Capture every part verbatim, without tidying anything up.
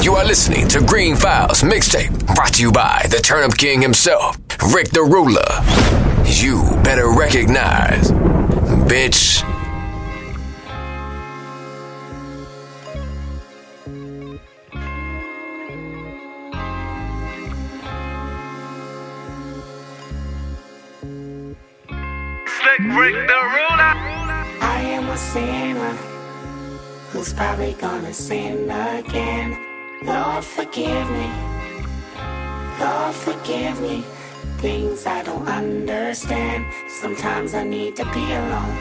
You are listening to Green Files Mixtape, brought to you by the Turn Up King himself, Rick the Ruler. You better recognize, bitch. Slick Rick the Ruler. I am a sinner who's probably gonna sin again. Lord, forgive me. Lord, forgive me. Things I don't understand. Sometimes I need to be alone.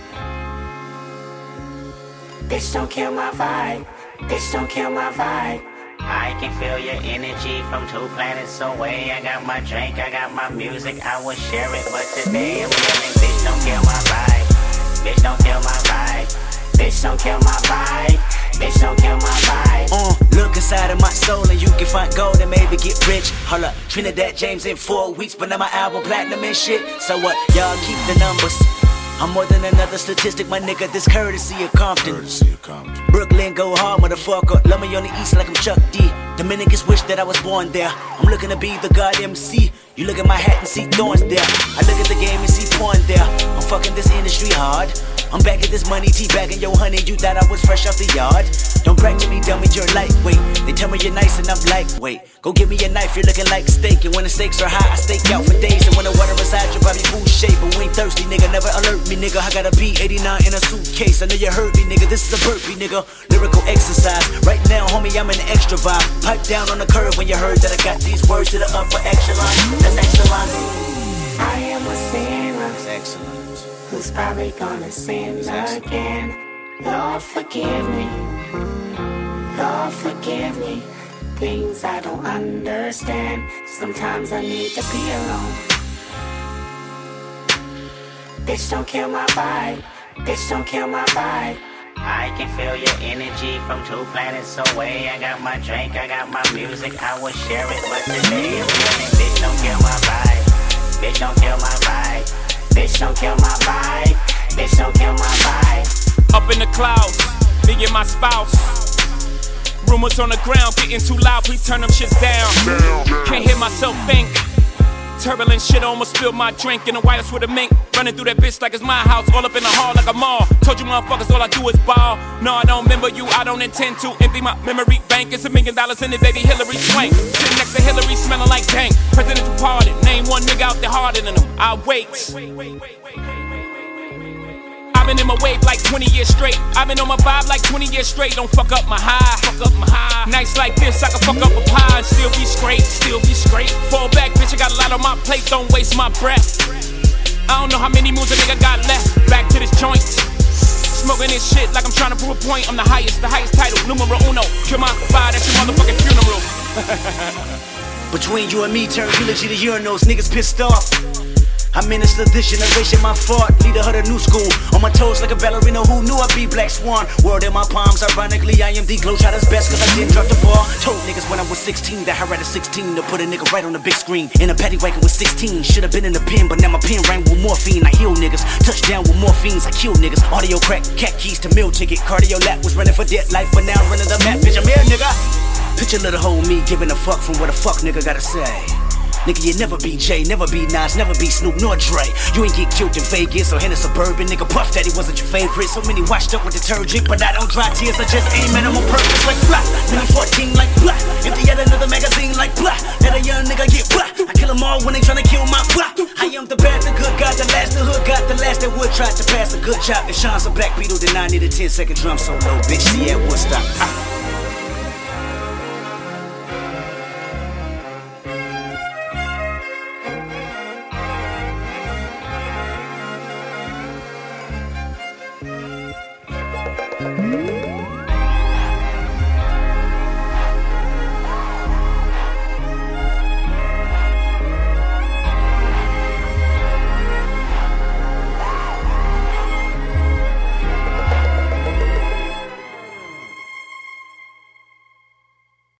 Bitch, don't kill my vibe. Bitch, don't kill my vibe. I can feel your energy from two planets away. I got my drink, I got my music, I would share it. But today I'm feeling, bitch, don't kill my vibe. Bitch, don't kill my vibe. Bitch, don't kill my vibe. Bitch, don't kill my vibe. Uh, look inside of my soul and you can find gold and maybe get rich. Hold up, Trinidad James in four weeks, but now my album platinum and shit. So what? Y'all keep the numbers. I'm more than another statistic, my nigga. This courtesy of Compton. Courtesy of Compton. Brooklyn, go hard, motherfucker. Love me on the east like I'm Chuck D. Dominicans wish that I was born there. I'm looking to be the God M C. You look at my hat and see thorns there. I look at the game and see porn there. I'm fucking this industry hard. I'm back at this money, teabagging yo honey. You thought I was fresh off the yard. Don't brag to me, dummy, you're lightweight. They tell me you're nice and I'm lightweight. Go give me a knife, you're looking like steak. And when the stakes are high, I stake out for days. And when the water resides, you'll probably food shape. But we ain't thirsty, nigga, never alert me, nigga. I got a B eighty-nine in a suitcase. I know you heard me, nigga, this is a burpee, nigga. Lyrical exercise. Right now, homie, I'm in the extra vibe. Pipe down on the curve when you heard that I got these words to the upper echelon. That's excellent. I am a sinner. That's excellent. Who's probably gonna sin again. Lord, forgive me. Lord, forgive me. Things I don't understand. Sometimes I need to be alone. Bitch, don't kill my vibe. Bitch, don't kill my vibe. I can feel your energy from two planets away. I got my drink, I got my music, I would share it. But today I'm feeling, bitch, don't kill my vibe. Bitch, don't kill my vibe. Bitch, don't kill my vibe. Bitch, don't kill my vibe. Up in the clouds, me and my spouse. Rumors on the ground getting too loud, please turn them shits down. Can't hear myself think. Turbulent shit, almost spilled my drink in the wireless with a mink. Running through that bitch like it's my house, all up in the hall like a mall. Told you motherfuckers all I do is ball. No, I don't remember you, I don't intend to empty my memory bank. It's a million dollars in it, baby, Hillary Swank. Sitting next to Hillary, smelling like dank. Presidential pardon, name one nigga out there harder than him. I wait. I've been in my wave like twenty years straight. I've been on my vibe like twenty years straight. Don't fuck up my high, fuck up my high. Nights like this, I can fuck up a pie and still be straight, still be straight. Fall back, bitch, I got a lot on my plate, don't waste my breath. I don't know how many moves a nigga got left. Back to this joint, smoking this shit like I'm trying to prove a point. I'm the highest, the highest title, numero uno. Kill my vibe, that's your motherfucking funeral. Between you and me, turn eulogy to urinals, niggas pissed off. I minister this generation, my fault. Leader of the new school. On my toes like a ballerina, who knew I'd be Black Swan. World in my palms, ironically, I am the Globetrotter's best, cause I didn't drop the ball. Told niggas when I was sixteen that I had a sixteen to put a nigga right on the big screen. In a paddy wagon with sixteen, should've been in the pen, but now my pen rang with morphine. I heal niggas, touchdown with morphines, I kill niggas. Audio crack, cat keys to meal ticket. Cardio lap was running for dead life, but now I'm running the map, bitch, I'm here, nigga. Picture little hoe me giving a fuck from what a fuck nigga gotta say. Nigga, you never be Jay, never be Nas, never be Snoop nor Dre. You ain't get killed in Vegas or in a suburban. Nigga, Puff Daddy wasn't your favorite. So many washed up with detergent, but I don't dry tears. I just aim at them on purpose like blah. Mini fourteen like blah. Empty out another magazine like blah. Let a young nigga get blah. I kill them all when they tryna kill my blah. I am the bad, the good God, the last, the hood got the last that would try to pass a good job. If Sean's a black beetle, then I need a ten second drum solo. Bitch, see at Woodstock. Ah.